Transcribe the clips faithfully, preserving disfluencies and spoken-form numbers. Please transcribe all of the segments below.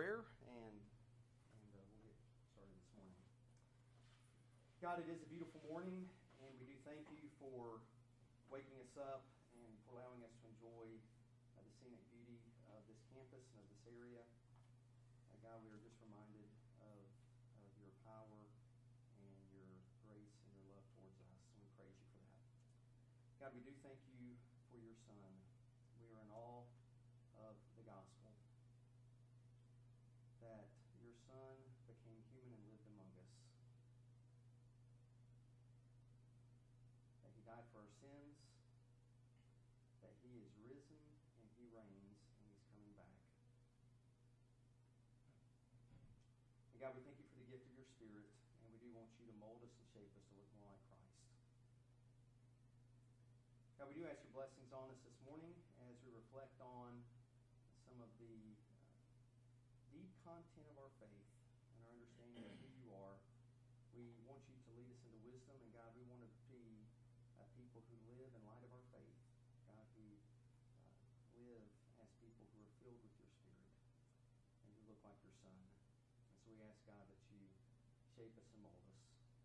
prayer, and and uh, we'll get started this morning. God, it is a beautiful morning, and we do thank you for waking us up and for allowing us to enjoy uh, the scenic beauty of this campus and of this area. Uh, God, we are just reminded of, of your power and your grace and your love towards us, and we praise you for that. God, we do thank you for your Son. We are in awe of the gospel, that your Son became human and lived among us, that he died for our sins, that he is risen and he reigns and he's coming back. And God, we thank you for the gift of your Spirit, and we do want you to mold us and shape us to look more like Christ. God, we do ask your blessings on us this morning as we reflect on some of the uh, deep content of our faith and our understanding of who you are. We want you to lead us into wisdom, and God, we want to be uh, people who live in light of our faith. God, who uh, live as people who are filled with your Spirit and who look like your Son. And so we ask, God, that you shape us and mold us.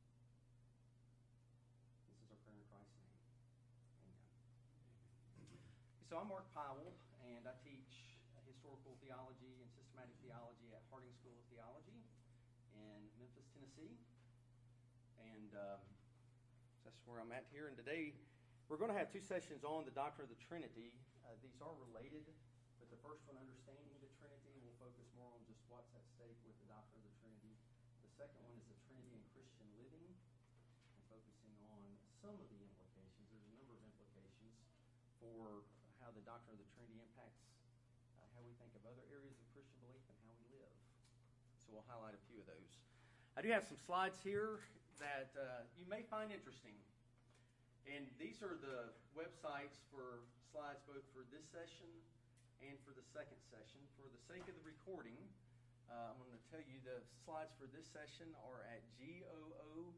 This is our prayer in Christ's name. Amen. So I'm Mark Powell, and I teach historical theology and systematic theology at Harding School of Theology in Memphis, Tennessee. And um, that's where I'm at here. And today we're going to have two sessions on the doctrine of the Trinity. Uh, these are related, but the first one, understanding the Trinity, will focus more on just what's at stake with the doctrine of the Trinity. The second one is the Trinity in Christian living, and focusing on some of the implications. There's a number of implications for how the doctrine of the Trinity impacts uh, how we think of other areas of Christian belief and how we live. So we'll highlight a few of those. I do have some slides here that uh, you may find interesting. And these are the websites for slides both for this session and for the second session. For the sake of the recording, uh, I'm going to tell you the slides for this session are at goo.gl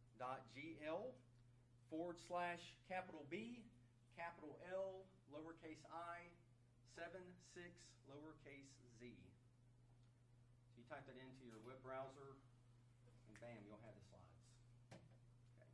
forward slash capital B, capital L, lowercase I, seven six lowercase z. So you type that into your web browser, and bam, you'll have the slides. Okay.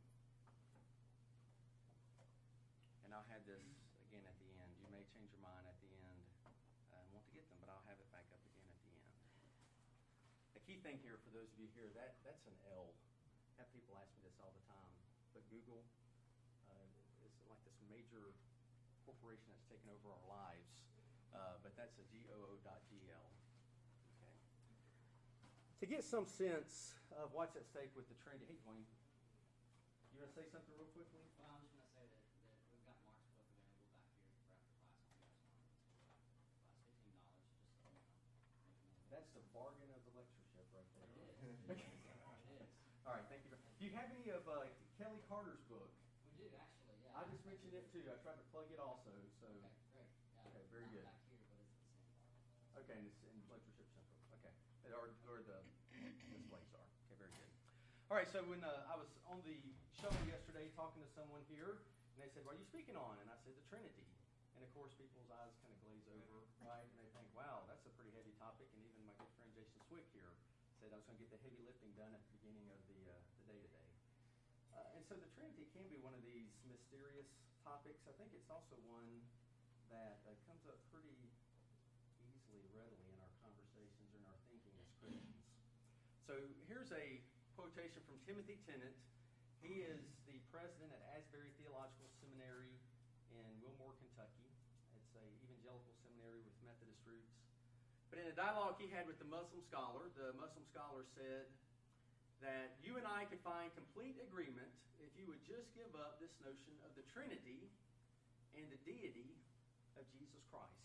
And I'll have this again at the end. You may change your mind at the end uh, and want to get them, but I'll have it back up again at the end. A key thing here for those of you here, that, that's an L. I have people ask me this all the time, but Google uh, is like this major corporation that's taken over our lives, uh, but that's a goo.gl. Okay. To get some sense of what's at stake with the Trinity, hey, Dwayne, you want to say something real quickly? Well, I'm just going to say that, that we've got Mark's book available back here for after class. If you guys want it, it's class fifteen dollars. Just so you know. That's the bargain of the lectureship right there. It is. It is. All right, thank you. Do you have any of uh, Kelly Carter's book? We do actually. Yeah. I just mentioned it too. I tried to plug it also. So. Okay, great. Yeah, Okay, very not good. Back here, but it's the same part. Okay, and it's in lectureship central. Okay, or, or the displays are. Okay, very good. All right, so when uh, I was on the shuttle yesterday talking to someone here, and they said, "What are you speaking on?" And I said, "The Trinity." And of course, people's eyes kind of glaze over, right? And they think, "Wow, that's a pretty heavy topic." And even my good friend Jason Swick here said I was going to get the heavy lifting done at the beginning of the uh, the day today. Uh, and so the Trinity can be one of these mysterious topics. I think it's also one that uh, comes up pretty easily, readily in our conversations and our thinking as Christians. So here's a quotation from Timothy Tennant. He is the president at Asbury Theological Seminary in Wilmore, Kentucky. It's a evangelical seminary with Methodist roots. But in a dialogue he had with the Muslim scholar, the Muslim scholar said that you and I could find complete agreement if you would just give up this notion of the Trinity and the deity of Jesus Christ.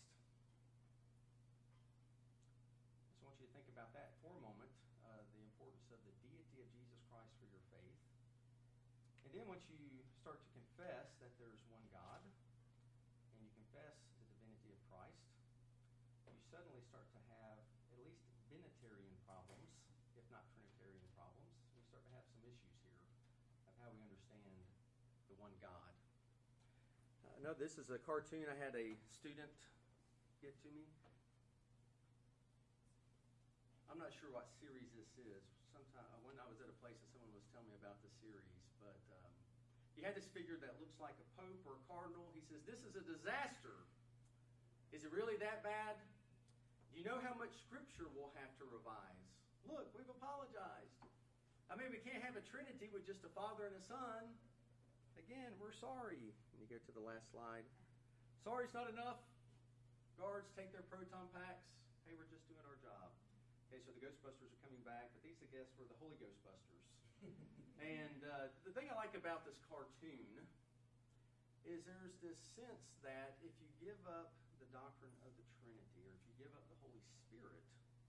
So I want you to think about that for a moment, uh, the importance of the deity of Jesus Christ for your faith. And then once you start to confess that there's one God, and you confess the divinity of Christ, you suddenly start to have at least binitarian problems, if not Trinitarian problems. We start to have some issues here of how we understand the one God. Uh, no, this is a cartoon I had a student get to me. not sure what series this is. Sometime when I was at a place and someone was telling me about the series, but um, he had this figure that looks like a pope or a cardinal. He says, "This is a disaster. Is it really that bad? Do you know how much scripture we'll have to revise? Look, we've apologized. I mean, we can't have a Trinity with just a Father and a Son. Again, we're sorry." And you go to the last slide. Sorry's not enough. Guards take their proton packs. Hey, we're just doing our job. Okay, so the Ghostbusters are coming back, but these, I guess, were the Holy Ghostbusters. And uh, the thing I like about this cartoon is there's this sense that if you give up the doctrine of the Trinity, or if you give up the Holy Spirit,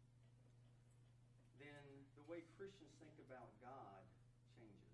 then the way Christians think about God changes.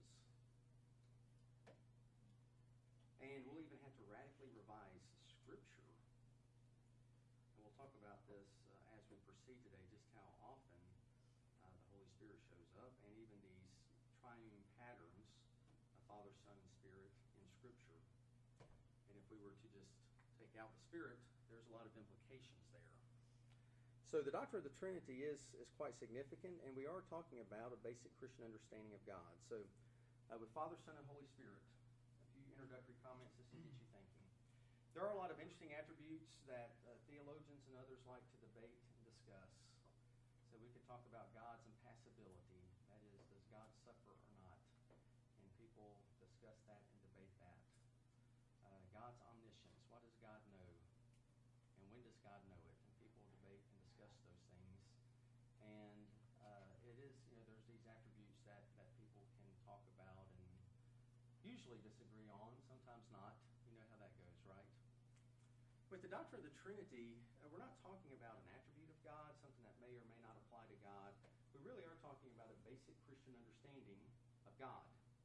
And we'll even have to radically revise Scripture. And we'll talk about this uh, as we proceed today, just how often uh, the Holy Spirit shows up, and even these triune patterns of Father, Son, and Spirit in Scripture. And if we were to just take out the Spirit, there's a lot of implications there. So the doctrine of the Trinity is, is quite significant, and we are talking about a basic Christian understanding of God. So uh, with Father, Son, and Holy Spirit, a few introductory comments just to get you thinking. There are a lot of interesting attributes that uh, theologians and others like to debate and discuss. So we could talk about God's impassibility. That is, does God suffer or not? And people discuss that and debate that. Uh, God's omniscience. What does God know? And when does God know it? And people debate and discuss those things. And uh, it is, you know, there's these attributes that, that people can talk about and usually disagree on, sometimes not. You know how that goes, right? With the doctrine of the Trinity, uh, we're not talking about an attribute of God, something that may or may not apply to God. We really are talking about a basic Christian understanding of God.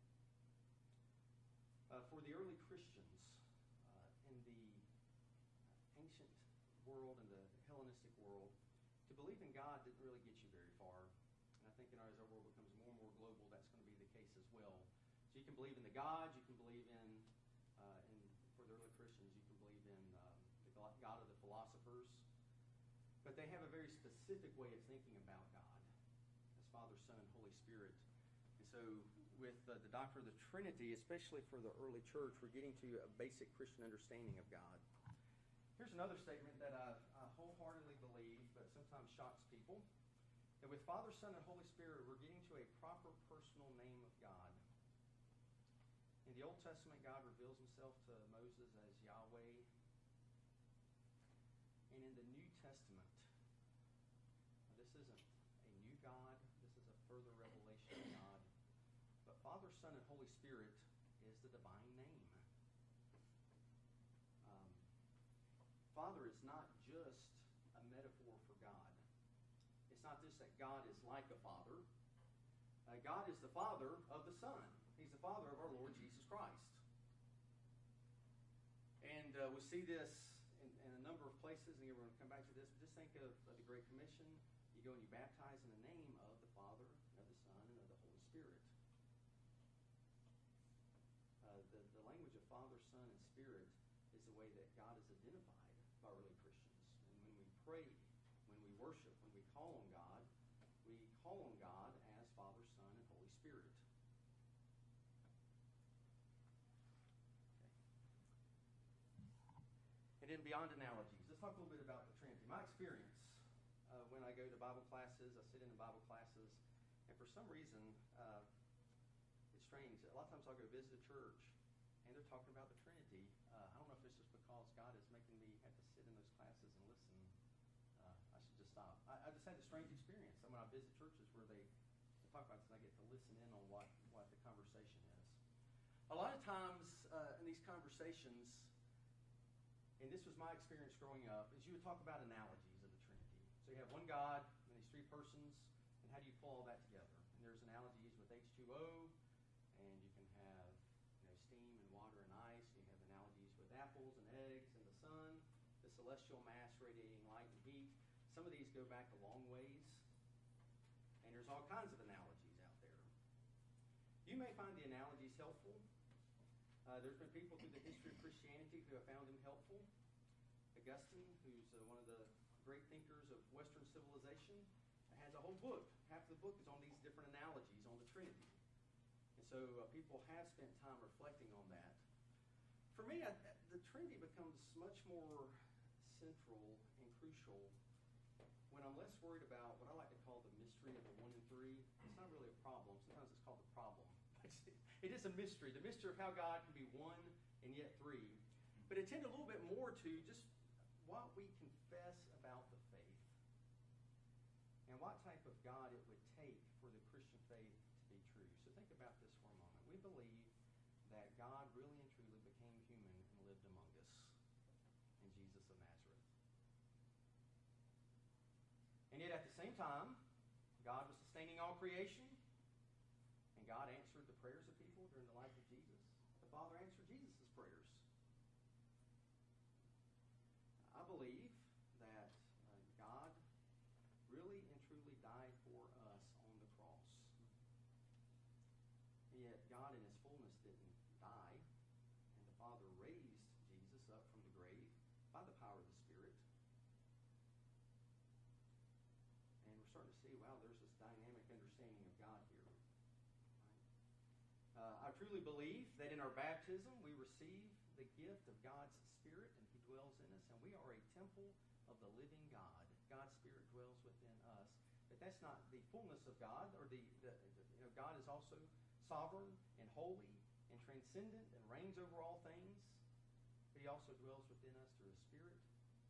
Uh, for the early Christians uh, in the ancient world, in the Hellenistic world, to believe in God didn't really get you very far. And I think you know, as our world becomes more and more global, that's going to be the case as well. So you can believe in the gods, you can believe in, uh, in for the early Christians, you can believe in um, the God of the philosophers. But they have a very specific way of thinking about God as Father, Son, and Holy Spirit. And so with uh, the doctrine of the Trinity, especially for the early church, we're getting to a basic Christian understanding of God. Here's another statement that I, I wholeheartedly believe, but sometimes shocks people. That with Father, Son, and Holy Spirit, we're getting to a proper personal name of God. In the Old Testament, God reveals himself to Moses as Yahweh. And in the New Testament, this isn't a new God, this is a further revelation of God. But Father, Son, and Holy Spirit is the divine name. Um, Father is not just a metaphor for God. It's not just that God is like a father. Uh, God is the Father of the Son. He's the Father of our Lord Jesus Christ. And uh, we see this in, in a number of places, and we're going to come back to this, but just think of, of the Great Commission. You go and you baptize in the name of the Father, of the Son, and of the Holy Spirit. Uh, the, the language of Father, Son, and Spirit is the way that God is identified by early Christians. And when we pray, when we worship, when we call on God, we call on God as Father, Son, and Holy Spirit. Okay. And then beyond analogies, let's talk a little bit about the Trinity. My experience uh, when I go to Bible classes, I sit in the Bible classes, and for some reason, uh, it's strange. A lot of times I'll go visit a church, and they're talking about the Trinity. Uh, I don't know if it's just because God is making me have to sit in those classes and listen. Uh, I should just stop. I, I just had this strange experience. And when I visit churches where they, they talk about this, and I get to listen in on what, what the conversation is. A lot of times uh, in these conversations, and this was my experience growing up, is you would talk about analogies of the Trinity. So you have one God and these three persons, and how do you pull all that together? And there's analogies with H two O, and you can have you know, steam and water and ice. You have analogies with apples and eggs and the sun, the celestial mass radiating light and heat. Some of these go back a long ways, and there's all kinds of analogies out there. You may find the analogies helpful. Uh, there's been people through the history of Christianity who have found them helpful. Augustine, who's uh, one of the great thinkers of Western civilization, has a whole whole book, half the book is on these different analogies on the Trinity. And so uh, people have spent time reflecting on that. For me, I, the Trinity becomes much more central and crucial when I'm less worried about what I like to call the mystery of the one and three. It's not really a problem. Sometimes it's called the problem. It is a mystery, the mystery of how God can be one and yet three. But it tend a little bit more to just what we confess about the faith and what type of God it would take for the Christian faith to be true. So think about this for a moment. We believe that God really and truly became human and lived among us in Jesus of Nazareth. And yet at the same time, God was sustaining all creation, and God answered the prayers of people during the life of Jesus. The Father answered Jesus' prayers. I believe that uh, God really and truly died for us on the cross. And yet God in his fullness didn't die, and the Father raised Jesus up from the grave by the power of the Spirit. And we're starting to see, wow, there's this dynamic understanding of God here. Uh, I truly believe that in our baptism we receive the gift of God's Spirit, and he dwells in us, and we are a temple of the living God. God's Spirit dwells within us. But that's not the fullness of God, or the, the, the you know, God is also sovereign and holy and transcendent and reigns over all things, but he also dwells within us through his Spirit.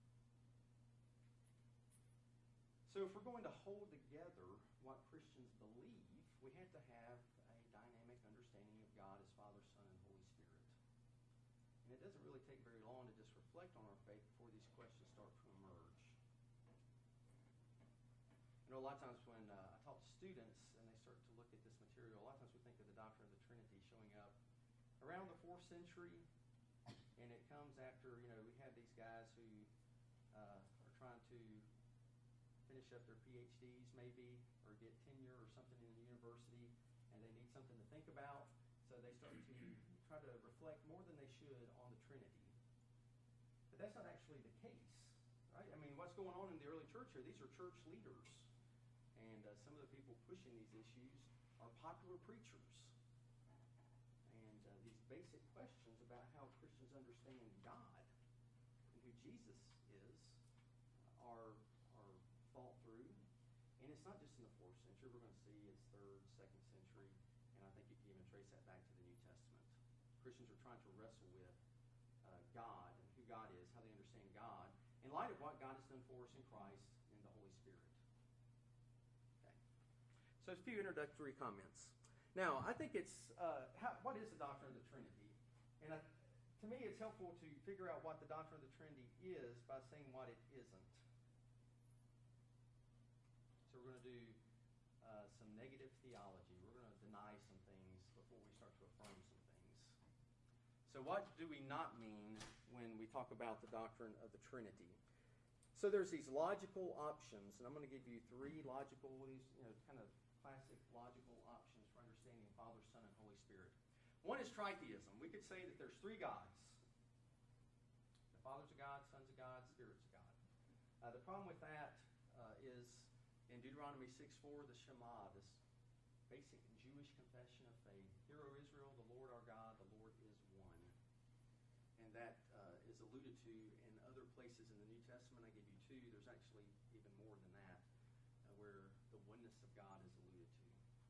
So if we're going to hold together what Christians believe, we have to have a dynamic understanding of God as Father, Son, and Holy Spirit. And it doesn't really take very long to just reflect on our faith before these questions start to emerge. You know, a lot of times when uh, I talk to students and they start to look at this material, a lot of times we think of the doctrine of the Trinity showing up around the fourth century, and it comes after, you know, we have these guys who uh, are trying to finish up their P H Ds maybe, or get tenure or something in the university, and they need something to think about, so they start to try to reflect more than they should on the Trinity. But that's not actually the case, right? I mean, what's going on in the early church here, these are church leaders, and uh, some of the people pushing these issues are popular preachers. And uh, these basic questions about how Christians understand God and who Jesus is uh, are thought through. And it's not just in the fourth century. We're going to see it's third, second century, and I think you can even trace that back to the New Testament. Christians are trying to wrestle with uh, God and who God is, how they understand God, in light of what God has done for us in Christ and the Holy Spirit. Okay. So a few introductory comments. Now, I think it's, uh, how, what is the doctrine of the Trinity? And I, to me, it's helpful to figure out what the doctrine of the Trinity is by saying what it isn't. So we're going to do uh, some negative theology. We're going to deny some things before we start to affirm some things. So what do we not mean when we talk about the doctrine of the Trinity? So there's these logical options, and I'm going to give you three logical, these you know, kind of classic logical options for understanding Father, Son, and Holy Spirit. One is tritheism. We could say that there's three gods. The Father's a God, Son's a God, Spirit's a God. Uh, the problem with that uh, is in Deuteronomy six four, the Shema, this basic Jewish confession of faith. Hear, O Israel, the Lord our God, the Lord is one. And that uh, is alluded to in other places in the New Testament. I give you two. There's actually even more than that, uh, where the oneness of God is alluded to.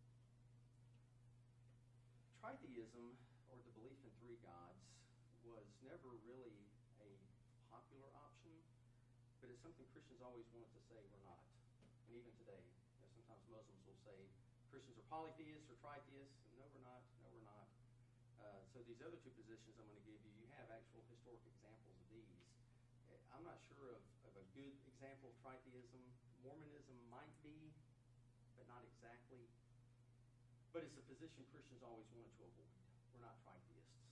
Tritheism, or the belief in three gods, was never really a popular option, but it's something Christians always wanted to say we're not. And even today, you know, sometimes Muslims will say Christians are polytheists or tritheists. And no, we're not. No, we're not. Uh, so these other two positions I'm going to give you, you have actual historic examples of these. I'm not sure of, of a good example of tritheism. Mormonism might be, but not exactly. But it's a position Christians always wanted to avoid. We're not tritheists.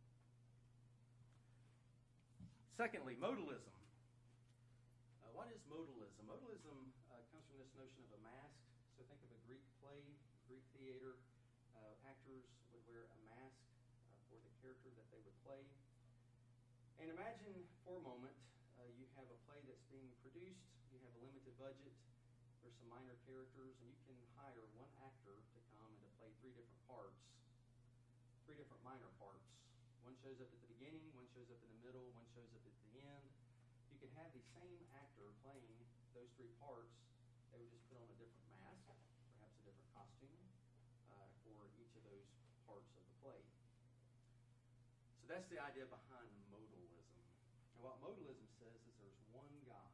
Secondly, modalism. Uh, what is modalism? Modalism uh, comes from this notion of a mask. So think of a Greek play, Greek theater. Uh, actors would wear a mask uh, for the character that they would play. And imagine for a moment, uh, you have a play that's being produced, you have a limited budget, there's some minor characters, and you can hire one actor to come and to play three different parts, three different minor parts. One shows up at the beginning, one shows up in the middle, one shows up at the end. You can have the same actor playing those three parts. They would just put on a different mask, perhaps a different costume, uh, for each of those parts of the play. So that's the idea behind modalism. And what modalism says is there's one God.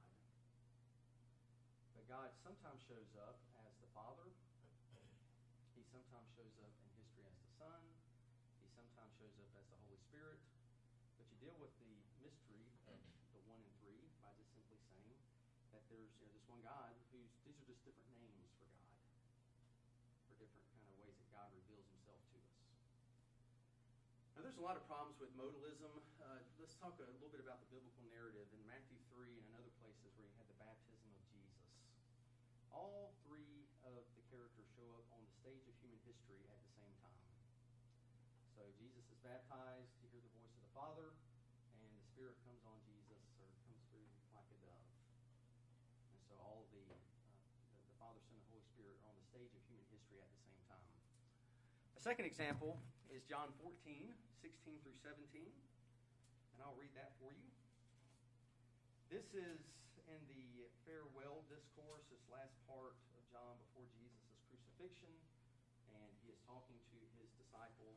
But God sometimes shows up as the Father. He sometimes shows up in history as the Son. He sometimes shows up as the Holy Spirit. But you deal with the mystery of the one and three by just simply saying that there's, you know, this one God who's, these are just different names for God, for different kind of ways that God reveals himself to us. Now, there's a lot of problems with modalism. Uh, let's talk a little bit about the biblical narrative in Matthew three and in other places where you had the baptism of Jesus. All three of the characters show up on the stage of human history at the same time. So Jesus is baptized, you hear the voice of the Father, and the Spirit comes on Jesus, or comes through like a dove. And so all the, uh, the, the Father, Son, and Holy Spirit are on the stage of human history at the same time. A second example is John fourteen, sixteen through seventeen, and I'll read that for you. This is in the farewell discourse, this last part of John before Jesus' crucifixion, and he is talking to his disciples.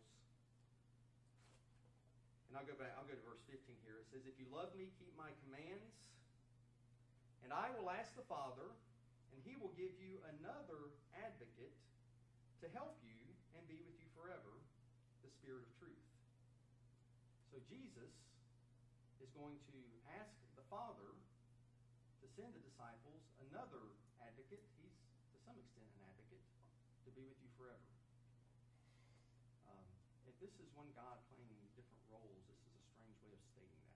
And I'll go back, I'll go to verse fifteen here. It says, "If you love me, keep my commands, and I will ask the Father, and he will give you another advocate to help you and be with you forever, the Spirit of truth." So Jesus is going to ask the Father to send the disciples another advocate. He's, to some extent, an advocate to be with you forever. Um, if this is one God playing different roles, this is a strange way of stating that.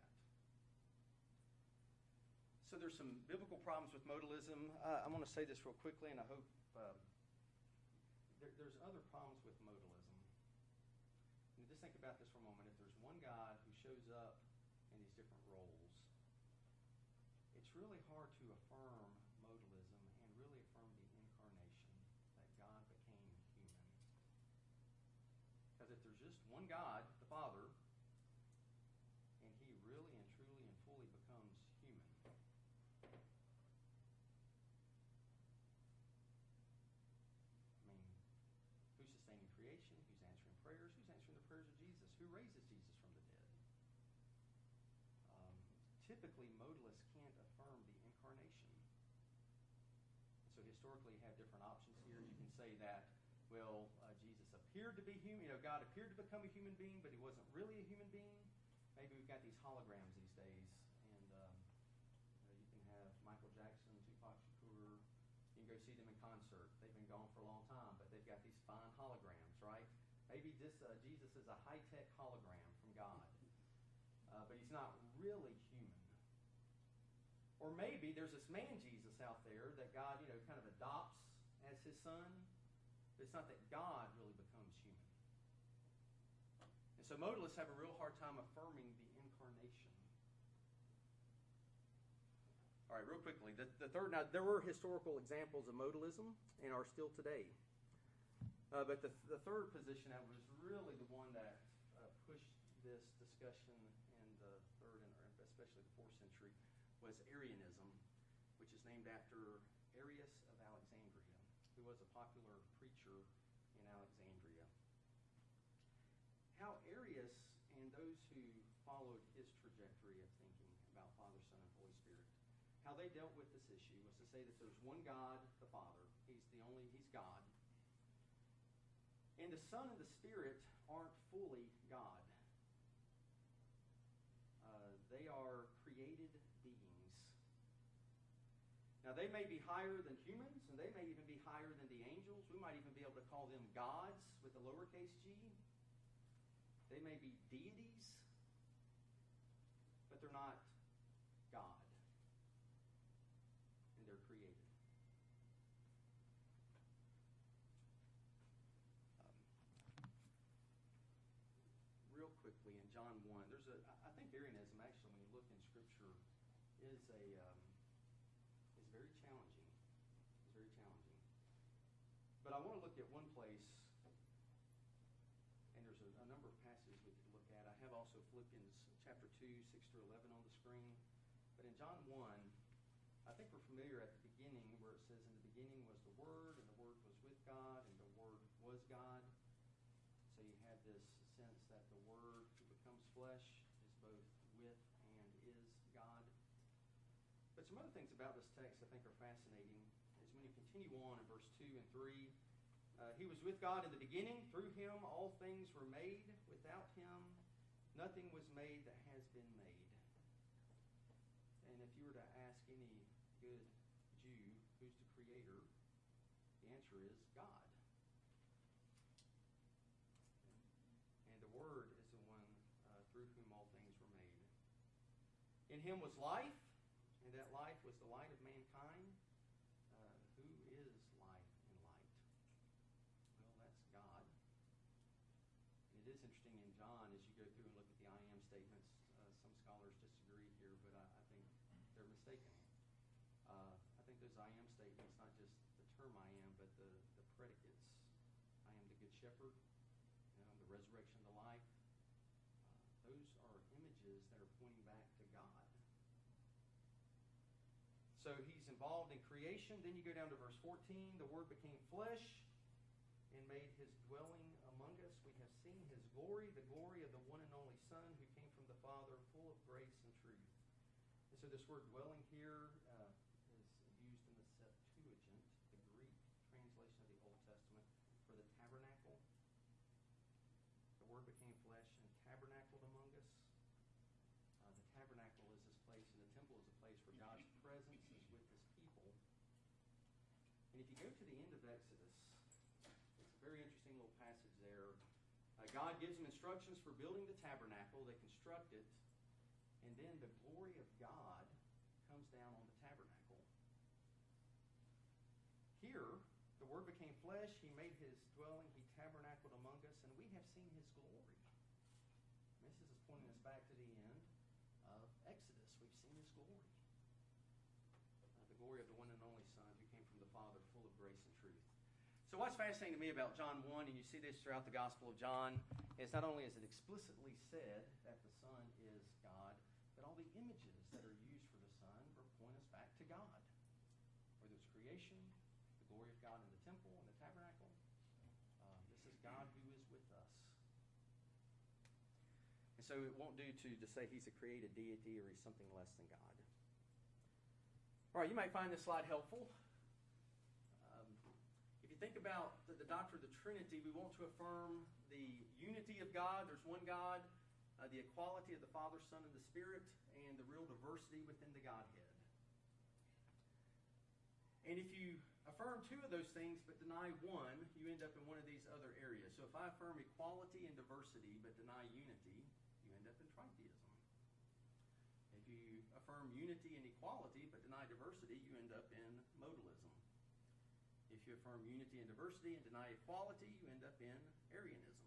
So there's some biblical problems with modalism. Uh, I want to say this real quickly, and I hope uh, there, there's other problems with modalism. And just think about this for a moment. If there's one God who shows up in these different roles, it's really hard to affirm modalism and really affirm the incarnation, that God became human. Because if there's just one God, the Father, and he really and truly and fully becomes human, I mean, who's sustaining creation? Who's answering prayers? Who's answering the prayers of Jesus? Who raises Jesus from the dead? Um, typically, modalists can't affirm the incarnation. So historically, you have different options here. You can say that, well, uh, Jesus appeared to be human. You know, God appeared to become a human being, but he wasn't really a human being. Maybe we've got these holograms these days, and um, you know, you can have Michael Jackson, Tupac Shakur. You can go see them in concert. They've been gone for a long time, but they've got these fine holograms, right? Maybe this uh, Jesus is a high-tech hologram from God, uh, but he's not really human. Or maybe there's this man Jesus out there that God, you know, kind of adopts as his son. But it's not that God really becomes human. And so modalists have a real hard time affirming the incarnation. All right, real quickly. The, the third, now there were historical examples of modalism and are still today. Uh, but the, the third position that was really the one that uh, pushed this discussion in the third and especially the fourth century was Arianism, which is named after Arius of Alexandria, who was a popular preacher in Alexandria. How Arius and those who followed his trajectory of thinking about Father, Son, and Holy Spirit, how they dealt with this issue was to say that there's one God, the Father. He's the only, he's God. And the Son and the Spirit aren't fully God. Uh, they are created beings. Now, they may be higher than humans, and they may even be higher than the angels. We might even be able to call them gods with a lowercase g. They may be deities, but they're not God. And they're created. Um, real quickly, in John one, there's a, I think Arianism, actually, when you look in Scripture, is a um, is very challenging. It's very But I want to look at one place, and there's a, a number of passages we could look at. I have also Philippians chapter two, six through eleven on the screen. But in John one, I think we're familiar at the beginning where it says, in the beginning was the Word, and the Word was with God, and the Word was God. So you have this sense that the Word who becomes flesh is both with and is God. But some other things about this text I think are fascinating is when you continue on in verse two and three, uh, he was with God in the beginning. Through him all things were made. Without him nothing was made that has been made. And if you were to ask any good Jew, who's the creator, the answer is God. And the Word is the one uh, through whom all things were made. In him was life, and that life was the light of mankind. Uh, who is life and light? Well, that's God. And it is interesting in John, as you go through and look at the I am statements, uh, some scholars disagree here, but I, I think they're mistaken. Uh, I think those I am statements, not just the term I am, but the, the predicates. I am the good shepherd, you know, the resurrection, the life. Uh, those are images that are pointing back to God. So he's involved in creation. Then you go down to verse fourteen. The Word became flesh and made his dwelling among us. We have seen his glory, the glory of the one and only Son who came from the Father, full of grace and truth. And so this word dwelling here uh, is used in the Septuagint, the Greek translation of the Old Testament, for the tabernacle. The Word became flesh and tabernacled among us. Uh, the tabernacle is this place, and the temple is a place where God's presence is with his people. And if you go to the end of Exodus, it's a very interesting little passage there. Uh, God gives them instructions for building the tabernacle. They construct it. And then the glory of God comes down on the tabernacle. Here, the Word became flesh. He made his dwelling. He tabernacled among us. And we have seen his glory. This is pointing us back to the end of Exodus. We've seen his glory. Uh, the glory of the one and only Son who came from the Father, full of grace and truth. So what's fascinating to me about John one, and you see this throughout the Gospel of John, is not only is it explicitly said that the Son is God, but all the images that are used for the Son point us back to God. Whether it's creation, the glory of God in the temple and the tabernacle, uh, this is God who is with us. And so it won't do to, to say he's a created deity or he's something less than God. All right, you might find this slide helpful. Um, if you think about the, the doctrine of the Trinity, we want to affirm the unity of God. There's one God, uh, the equality of the Father, Son, and the Spirit, and the real diversity within the Godhead. And if you affirm two of those things but deny one, you end up in one of these other areas. So if I affirm equality and diversity but deny unity, you end up in tritheism. If you affirm unity and equality but deny diversity, you end up in modalism. If you affirm unity and diversity and deny equality, you end up in Arianism.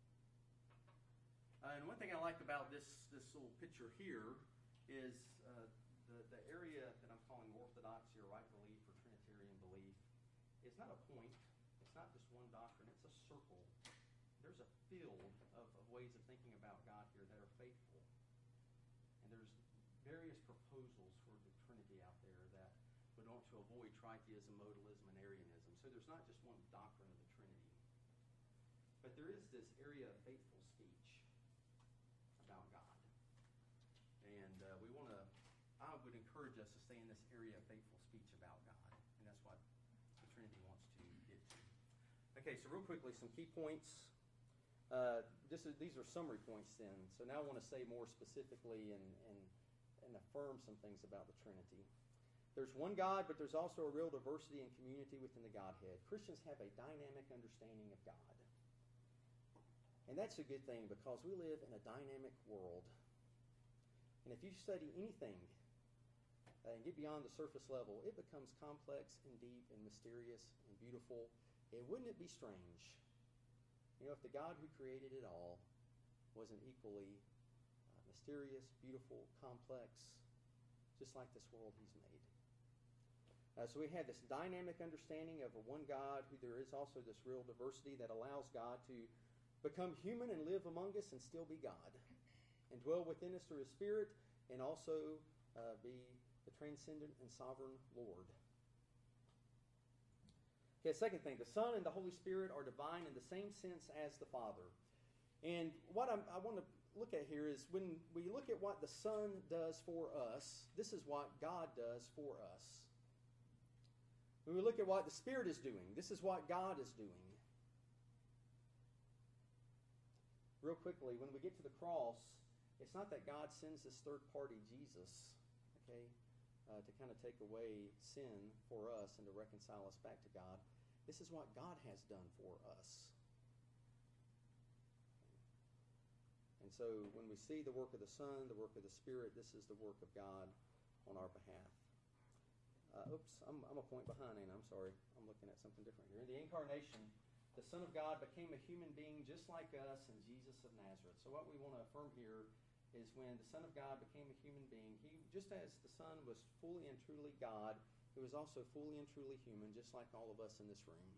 Uh, and one thing I like about this, this little picture here is uh, the, the area that I'm calling orthodoxy or right belief or Trinitarian belief. It's not a point. It's not just one doctrine. It's a circle. There's a field of, of ways of thinking about God here that are faithful. And there's various proposals for the Trinity out there that would want to avoid tritheism, modalism, and Arianism. So there's not just one doctrine of the Trinity. But there is this area of faithful speech about God. And uh, we want to, I would encourage us to stay in this area of faithful speech about God. And that's what the Trinity wants to get to. Okay, so real quickly, some key points. Uh, this is, these are summary points then. So now I want to say more specifically and, and, and affirm some things about the Trinity. There's one God, but there's also a real diversity and community within the Godhead. Christians have a dynamic understanding of God. And that's a good thing because we live in a dynamic world. And if you study anything uh, and get beyond the surface level, it becomes complex and deep and mysterious and beautiful. And wouldn't it be strange, you know, if the God who created it all wasn't equally uh, mysterious, beautiful, complex, just like this world he's made. Uh, so we have this dynamic understanding of a one God, who there is also this real diversity that allows God to become human and live among us and still be God, and dwell within us through His Spirit, and also uh, be the transcendent and sovereign Lord. Okay, second thing, the Son and the Holy Spirit are divine in the same sense as the Father. And what I'm, I want to look at here is when we look at what the Son does for us, this is what God does for us. When we look at what the Spirit is doing, this is what God is doing. Real quickly, when we get to the cross, it's not that God sends this third party, Jesus, okay, uh, to kind of take away sin for us and to reconcile us back to God. This is what God has done for us. And so when we see the work of the Son, the work of the Spirit, this is the work of God on our behalf. Uh, oops, I'm, I'm a point behind, Anna. I'm sorry. I'm looking at something different here. In the Incarnation, the Son of God became a human being just like us in Jesus of Nazareth. So what we want to affirm here is when the Son of God became a human being, he, just as the Son was fully and truly God, he was also fully and truly human, just like all of us in this room.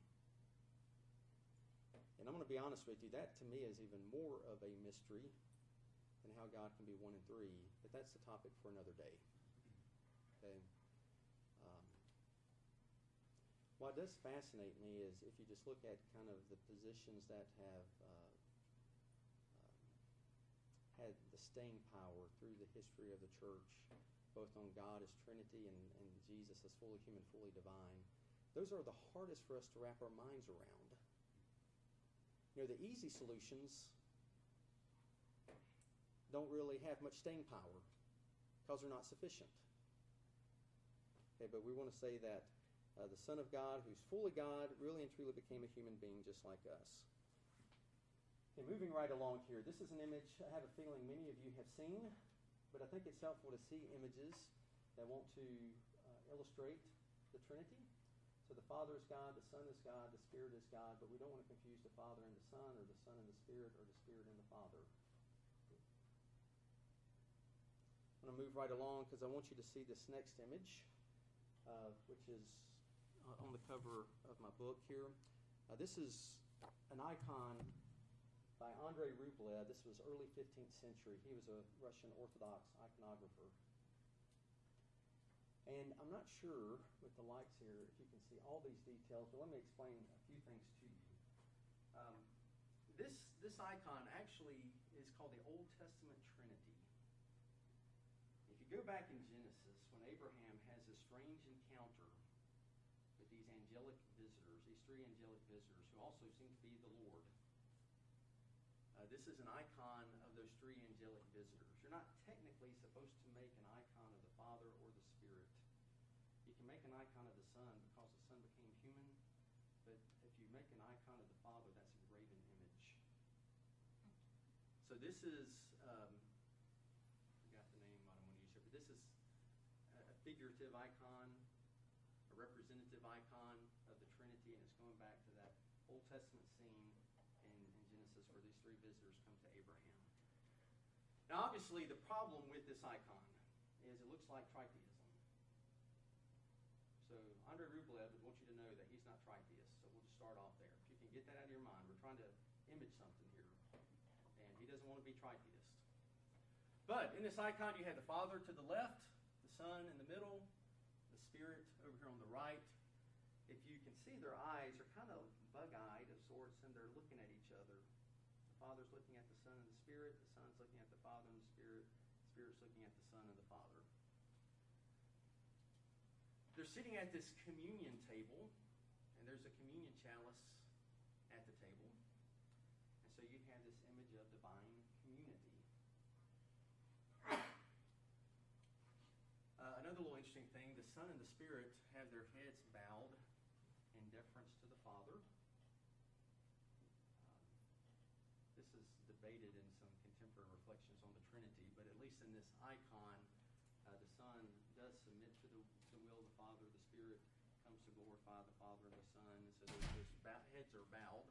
And I'm going to be honest with you, that to me is even more of a mystery than how God can be one and three, but that's the topic for another day. Okay. Um, what does fascinate me is if you just look at kind of the positions that have uh, had the staying power through the history of the church, both on God as Trinity and, and Jesus as fully human, fully divine, those are the hardest for us to wrap our minds around. You know, the easy solutions don't really have much staying power because they're not sufficient. Okay, but we want to say that uh, the Son of God, who's fully God, really and truly became a human being just like us. Okay, moving right along here, this is an image I have a feeling many of you have seen, but I think it's helpful to see images that want to uh, illustrate the Trinity. So the Father is God, the Son is God, the Spirit is God, but we don't want to confuse the Father and the Son, or the Son and the Spirit, or the Spirit and the Father. I'm going to move right along because I want you to see this next image, uh, which is uh, on the cover of my book here. Uh, this is an icon by Andrei Rublev. This was early fifteenth century. He was a Russian Orthodox iconographer. And I'm not sure with the lights here if you can see all these details, but let me explain a few things to you. Um, this, this icon actually is called the Old Testament Trinity. If you go back in Genesis, when Abraham has a strange encounter with these angelic visitors, these three angelic visitors who also seem to be the Lord, Uh, this is an icon of those three angelic visitors. You're not technically supposed to make an icon of the Father or the Spirit. You can make an icon of the Son because the Son became human, but if you make an icon of the Father, that's a graven image. So this is, um, I forgot the name I don't want to use here, but this is a figurative icon, a representative icon of the Trinity, and it's going back to that Old Testament scene where these three visitors come to Abraham. Now, obviously, the problem with this icon is it looks like tritheism. So, Andrei Rublev would want you to know that he's not tritheist, so we'll just start off there. If you can get that out of your mind, we're trying to image something here, and he doesn't want to be tritheist. But in this icon, you have the Father to the left, the Son in the middle, the Spirit over here on the right. If you can see, their eyes are kind of bug-eyed of sorts, and they're looking at each other. The Father's looking at the Son and the Spirit. The Son's looking at the Father and the Spirit. The Spirit's looking at the Son and the Father. They're sitting at this communion table, and there's a communion chalice at the table. And so you have this image of divine community. Uh, another little interesting thing, the Son and the Spirit have their heads bowed in deference to the Father. This is debated in some contemporary reflections on the Trinity, but at least in this icon, uh, the Son does submit to the, the will of the Father. The Spirit comes to glorify the Father and the Son, and so those, those bow, heads are bowed.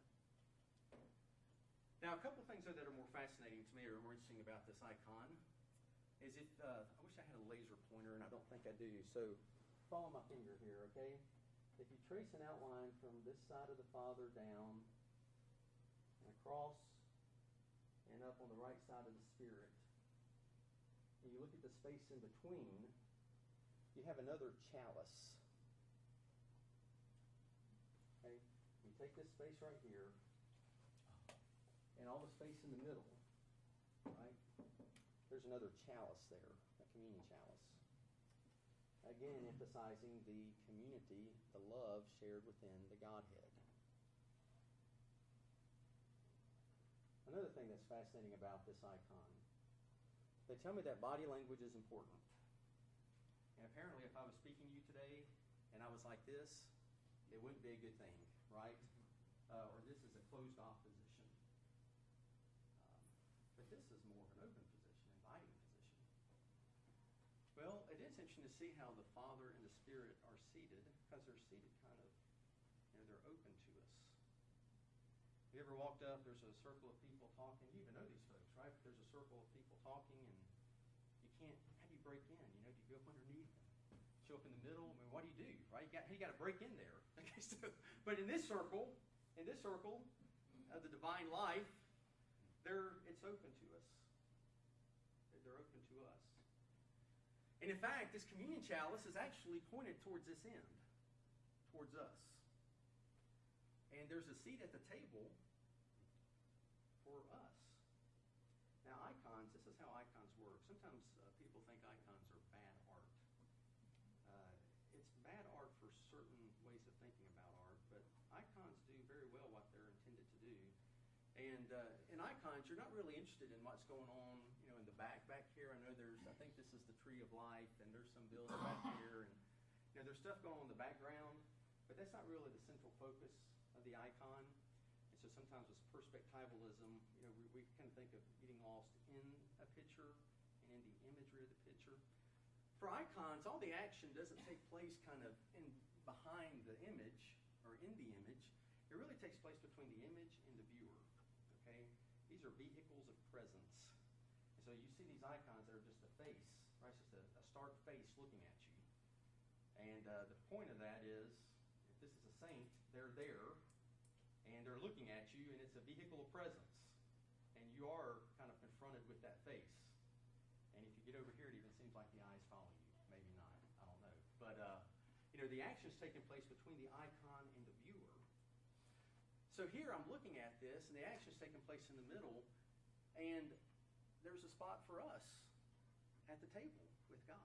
Now, a couple things that are more fascinating to me or more interesting about this icon is if, uh, I wish I had a laser pointer, and I don't think I do. So follow my finger here, okay? If you trace an outline from this side of the Father down and across and up on the right side of the Spirit, and you look at the space in between, you have another chalice. Okay? You take this space right here, and all the space in the middle, right? There's another chalice there, a communion chalice. Again, emphasizing the community, the love shared within the Godhead. Another thing that's fascinating about this icon, they tell me that body language is important. And apparently if I was speaking to you today and I was like this, it wouldn't be a good thing, right? Uh, or this is a closed off position. Um, but this is more of an open position, inviting position. Well, it is interesting to see how the Father and the Spirit are seated, because they're seated kind of, you know, they're open to us. Have you ever walked up, there's a circle of people talking, you even know these folks, right? There's a circle of people talking and you can't, how do you break in? You know, do you go up underneath them? Show up in the middle? I mean, what do you do, right? You got, you got to break in there. Okay, so, but in this circle, in this circle of the divine life, they're, it's open to us. They're open to us. And in fact, this communion chalice is actually pointed towards this end, towards us. And there's a seat at the table for us. Now, icons, this is how icons work. Sometimes uh, people think icons are bad art. Uh, it's bad art for certain ways of thinking about art, but icons do very well what they're intended to do. And uh, in icons, you're not really interested in what's going on, you know, in the back. Back here, I know there's, I think this is the Tree of Life, and there's some building back here, and you know, there's stuff going on in the background, but that's not really the central focus of the icon. And so sometimes with perspectivalism, you know, we, we kind of think of getting lost in a picture and in the imagery of the picture. For icons, all the action doesn't take place kind of in behind the image or in the image. It really takes place between the image and the viewer. Okay? These are vehicles of presence. And so you see these icons that are just a face, right? It's just a, a stark face looking at you. And uh, the point of that is, if this is a saint, they're there, and they're looking at you, and it's a vehicle of presence. And you are kind of confronted with that face. And if you get over here, it even seems like the eye's following you. Maybe not. I don't know. But, uh, you know, the action's taking place between the icon and the viewer. So here I'm looking at this, and the action's taking place in the middle, and there's a spot for us at the table with God.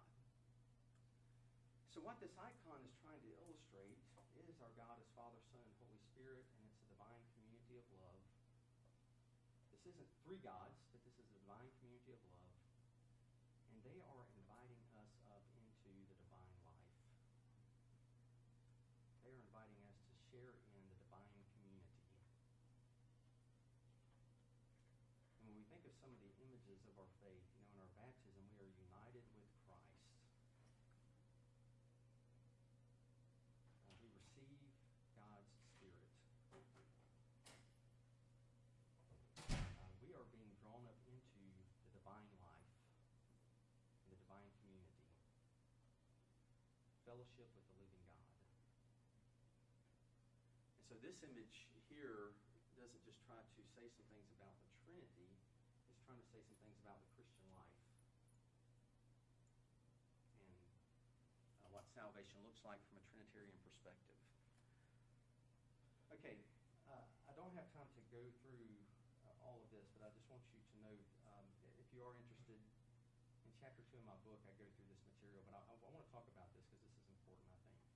So what this icon is trying to illustrate is our God as Father, Son, and Holy Spirit, and it's a divine community of love. This isn't three gods, but this is a divine community of love. And they are inviting us up into the divine life. They are inviting us to share in the divine community. And when we think of some of the images of our faith, you know, in our baptism, we are united with Christ. Uh, we receive God's Spirit. Uh, we are being drawn up into the divine life, the divine community, fellowship with the living God. And so this image here doesn't just try to say some things about the Trinity, it's trying to say some things about the Christian life and uh, what salvation looks like from a Trinitarian perspective. Okay, uh, I don't have time to go through uh, all of this, but I just want you to note, um, if you are interested, in chapter two of my book, I go through this material, but I, I, I want to talk about this because this is important, I think.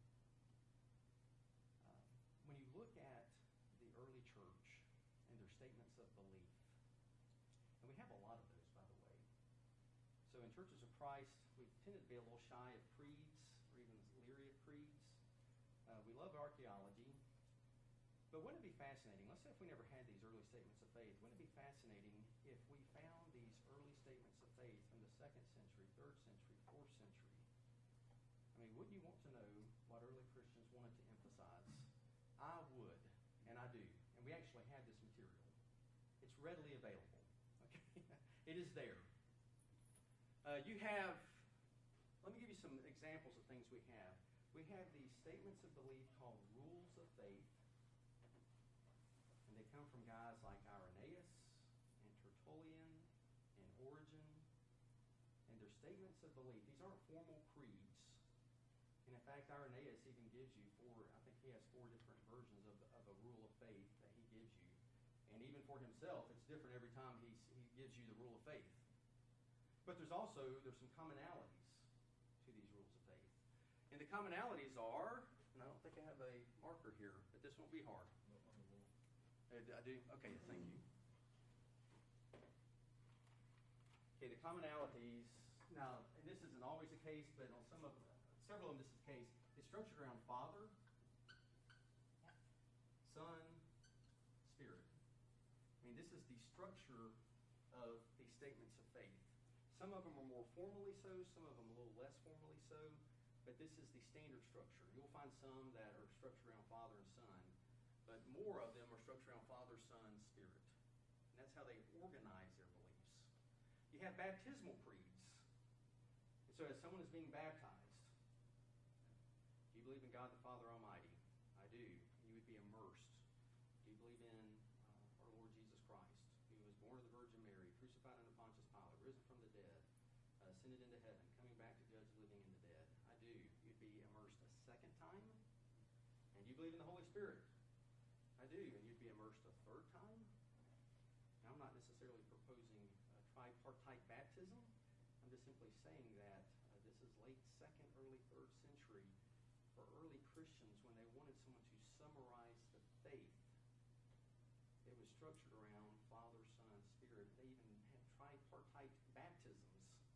Uh, when you look at the early church and their statements of belief, and we have a lot of those, by the way. So in churches of Christ, we tended to be a little shy of creeds, or even leery of creeds. Uh, we love archaeology. But wouldn't it be fascinating, let's say if we never had these early statements of faith, wouldn't it be fascinating if we found these early statements of faith from the second century, third century, fourth century? I mean, wouldn't you want to know what early Christians wanted to emphasize? I would, and I do. And we actually have this material. It's readily available. Okay, it is there. Uh, you have, let me give you some examples of things we have. we have these statements of belief called rules of faith. And they come from guys like Irenaeus and Tertullian and Origen. And they're statements of belief. These aren't formal creeds. And in fact, Irenaeus even gives you four, I think he has four different versions of, of a rule of faith that he gives you. And even for himself, it's different every time he, he gives you the rule of faith. But there's also, there's some commonalities to these rules of faith. And the commonalities are, and I don't think I have a marker here, but this won't be hard. I do? Okay, thank you. Okay, the commonalities, now, and this isn't always the case, but on some of several of them this is the case. It's structured around Father, Son, Spirit. I mean, this is the structure of these statements of faith. Some of them are more formally so, some of them a little less formally so, but this is the standard structure. You'll find some that are structured around Father and Son, but more of them are structured around Father, Son, Spirit. And that's how they organize their beliefs. You have baptismal creeds. And so as someone is being baptized, do you believe in God the Father Almighty? I do. You would be immersed. Do you believe in uh, our Lord Jesus Christ, who was born of the Virgin Mary, crucified under Pontius Pilate, risen from the dead, uh, ascended into heaven, coming back to judge the living and the dead? I do. You'd be immersed a second time. And you believe in the Holy Spirit? I do. And you'd be immersed a third time? Now, I'm not necessarily proposing a tripartite baptism. I'm just simply saying that uh, this is late second, early third century for early Christians when they wanted someone to summarize the faith. It was structured around Father, Son, Spirit. They even had tripartite baptisms.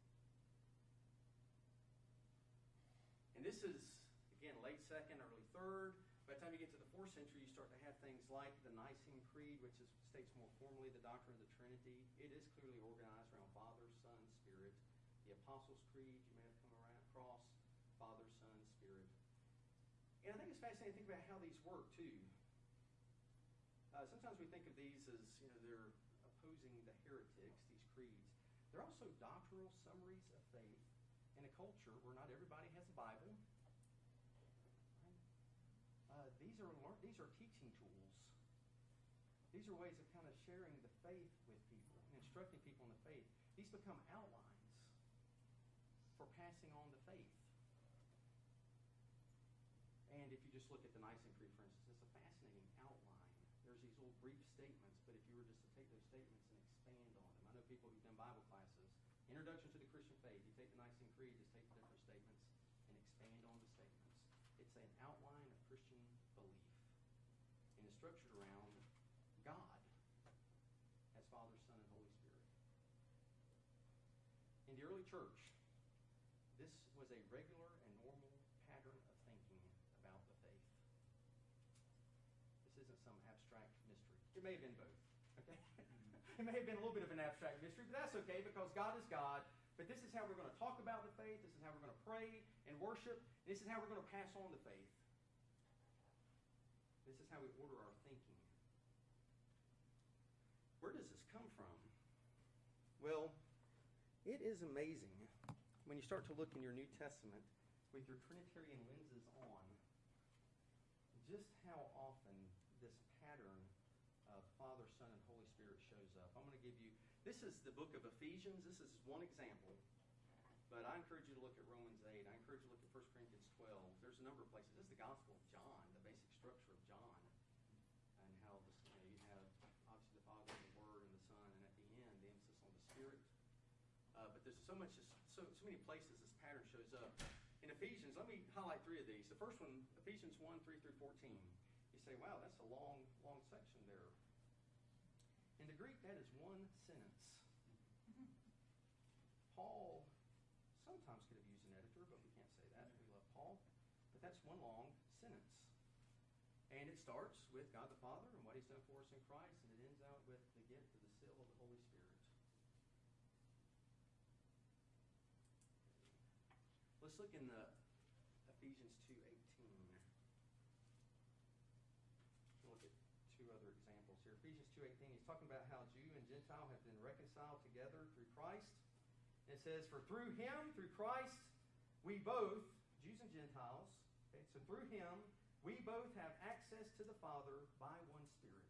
And this is, again, late second, early third. By the time you get to the fourth century, you start to have things like the Nicene Creed, which is, states more formally the doctrine of the Trinity. It is clearly organized around Father, Son, Spirit. The Apostles' Creed, you may have come around across Father, Son, Spirit. And I think it's fascinating to think about how these work, too. Uh, sometimes we think of these as, you know, they're opposing the heretics, these creeds. They're also doctrinal summaries of faith in a culture where not everybody has a Bible. Uh, these are lear- these are teaching tools. These are ways of kind of sharing the faith with people and instructing people in the faith. These become outlines for passing on the faith. And if you just look at the Nicene Creed, for instance, it's a fascinating outline. There's these little brief statements, but if you were just to take those statements and expand on them. I know people who've done Bible classes, Introduction to the Christian Faith, you take the Nicene Creed, just take the different statements and expand on the statements. It's an outline of Christian belief. And it's structured around God as Father, Son, and Holy Spirit. In the early church, this was a regular and normal pattern of thinking about the faith. This isn't some abstract mystery. It may have been both, okay? It may have been a little bit of an abstract mystery, but that's okay because God is God. But this is how we're going to talk about the faith. This is how we're going to pray and worship. This is how we're going to pass on the faith. This is how we order our thinking. Where does this come from? Well, it is amazing when you start to look in your New Testament with your Trinitarian lenses on, just how often this pattern of Father, Son, and Holy Spirit shows up. I'm going to give you, this is the book of Ephesians. This is one example. But I encourage you to look at Romans eight. I encourage you to look at First Corinthians twelve. There's a number of places. This is the Gospel of John, the basic structure of John, and how this, you know, you have obviously the Father and the Word and the Son, and at the end, the emphasis on the Spirit. Uh, but there's so much, so, so many places this pattern shows up. In Ephesians, let me highlight three of these. The first one, Ephesians one, three through fourteen. You say, wow, that's a long, long section there. In the Greek, that is one sentence. Paul sometimes could have used an editor, but we can't say that. We love Paul. But that's one long sentence. And it starts with God the Father and what He's done for us in Christ, and it ends out with the gift of the seal of the Holy Spirit. Let's look in the Ephesians two eighteen. We'll look at two other examples here. Ephesians two eighteen, he's talking about how Jew and Gentile have been reconciled together through Christ. And it says, for through Him, through Christ, we both, Jews and Gentiles, So through him, we both have access to the Father by one Spirit.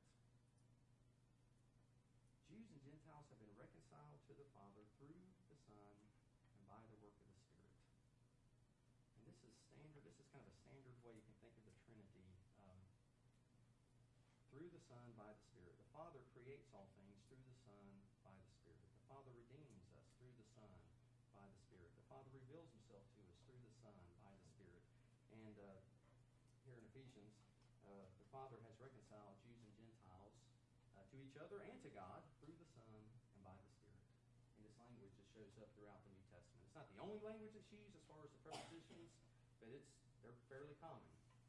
Jews and Gentiles have been reconciled to the Father through the Son and by the work of the Spirit. And this is standard, this is kind of a standard way you can think of the Trinity. Um, through the Son, by the Spirit. The Father creates all things through the Son, by the Spirit. The Father redeems us through the Son, by the Spirit. The Father reveals himself to us through the Son, by the Spirit. And uh, here in Ephesians, uh, the Father has reconciled Jews and Gentiles uh, to each other and to God through the Son and by the Spirit. And this language just shows up throughout the New Testament. It's not the only language that's used as far as the prepositions, but it's they're fairly common.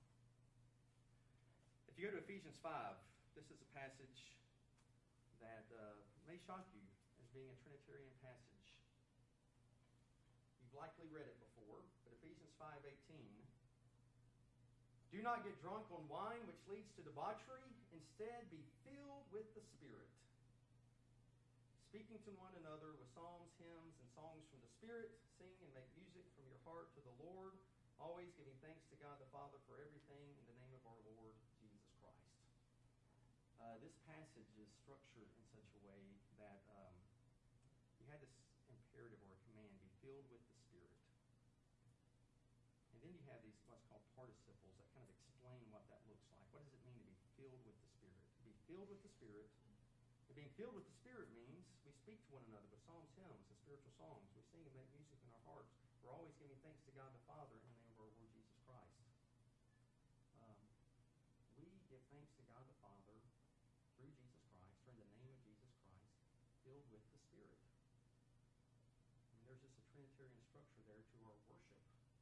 If you go to Ephesians five, this is a passage that uh, may shock you as being a Trinitarian passage. You've likely read it before, but Ephesians five eighteen. Do not get drunk on wine, which leads to debauchery. Instead, be filled with the Spirit, speaking to one another with psalms, hymns, and songs from the Spirit. Sing and make music from your heart to the Lord, always giving thanks to God the Father for everything in the name of our Lord Jesus Christ. Uh, this passage is structured in such a way that um, you had this imperative or a command, be filled with the Spirit. And then you have these what's called participles that kind of explain what that looks like. What does it mean to be filled with the Spirit? To be filled with the Spirit. And being filled with the Spirit means we speak to one another with psalms, hymns, and spiritual songs. We sing and make music in our hearts. We're always giving thanks to God the Father in the name of our Lord Jesus Christ. Um, we give thanks to God the Father through Jesus Christ, or in the name of Jesus Christ, filled with the Spirit. I mean, there's just a Trinitarian structure there to our worship.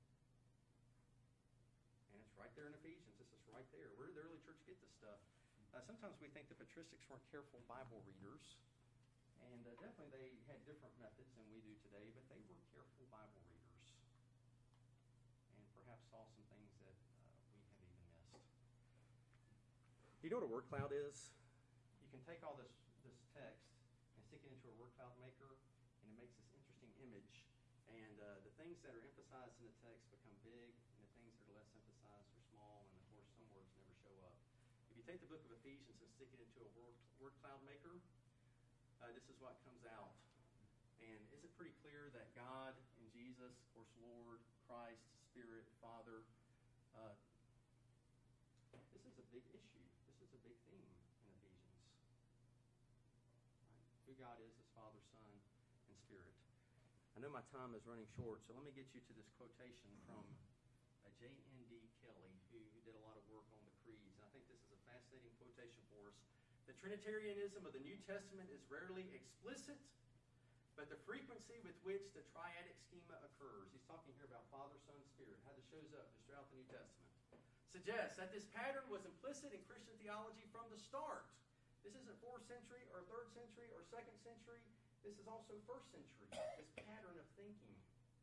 And it's right there in Ephesians. This is right there. Where did the early church get this stuff? Uh, sometimes we think the patristics weren't careful Bible readers. And uh, definitely they had different methods than we do today, but they were careful Bible readers. And perhaps saw some things that uh, we have even missed. You know what a word cloud is? You can take all this, this text and stick it into a word cloud maker, and it makes this interesting image. And uh, the things that are emphasized in the text become big, and the things that are less emphasized are small, and of course some words never show up. If you take the book of Ephesians and stick it into a word, word cloud maker, uh, this is what comes out. And is it pretty clear that God and Jesus, of course, Lord, Christ, Spirit, Father, uh, this is a big issue. This is a big theme in Ephesians. Right? Who God is as Father, Son, and Spirit. I know my time is running short, so let me get you to this quotation from uh, J N D Kelly, who, who did a lot of work on the creeds. And I think this is a fascinating quotation for us. The Trinitarianism of the New Testament is rarely explicit, but the frequency with which the triadic schema occurs, he's talking here about Father, Son, Spirit, how this shows up just throughout the New Testament, suggests that this pattern was implicit in Christian theology from the start. This isn't fourth century or third century or second century. This is also first century, this pattern of thinking.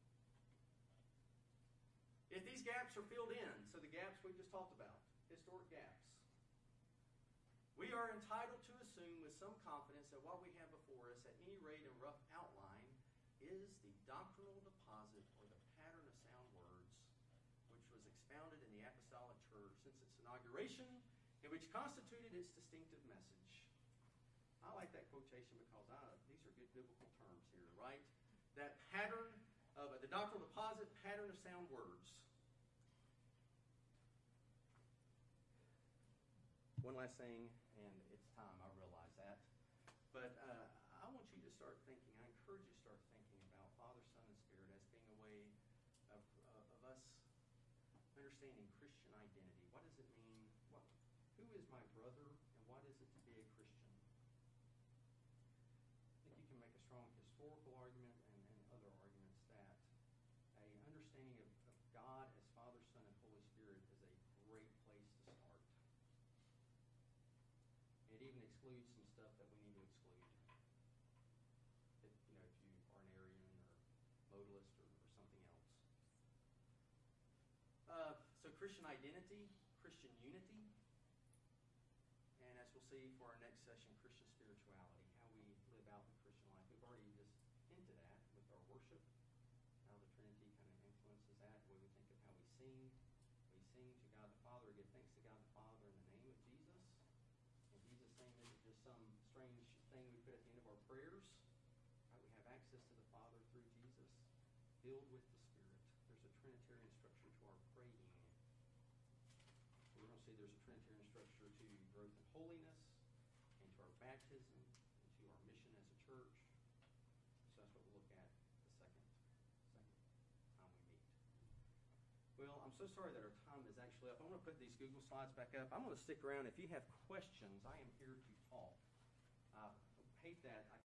If these gaps are filled in, so the gaps we just talked about, historic gaps, we are entitled to assume with some confidence that what we have before us, at any rate in rough outline, is the doctrinal deposit or the pattern of sound words, which was expounded in the Apostolic Church since its inauguration, and which constituted its distinctive message. I like that quotation because I, these are good biblical terms here, right? That pattern of uh, the doctrinal deposit, pattern of sound words. One last thing, and it's time, I realize that. But uh, I want you to start thinking, I encourage you to start thinking about Father, Son, and Spirit as being a way of, uh, of us understanding Christian identity. What does it mean? What, who is my brother, and what is it to be a Christian? I think you can make a strong historical argument and, and other arguments that a understanding of, of God as Father, Son, and Holy Spirit is a great place to start. It even excludes some stuff that we need to exclude. If, you know, if you are an Arian or modalist or, or something else. Uh, so Christian identity, Christian unity, and as we'll see for our next session, Christian spirituality, how we live out the Christian life. We've already just hinted at with our worship, how the Trinity kind of influences that, the way we think of how we sing. We sing pray in. We're going to see there's a Trinitarian structure to growth in holiness, and to our baptism, and to our mission as a church. So that's what we'll look at the second, second time we meet. Well, I'm so sorry that our time is actually up. I'm going to put these Google Slides back up. I'm going to stick around. If you have questions, I am here to talk. I hate that I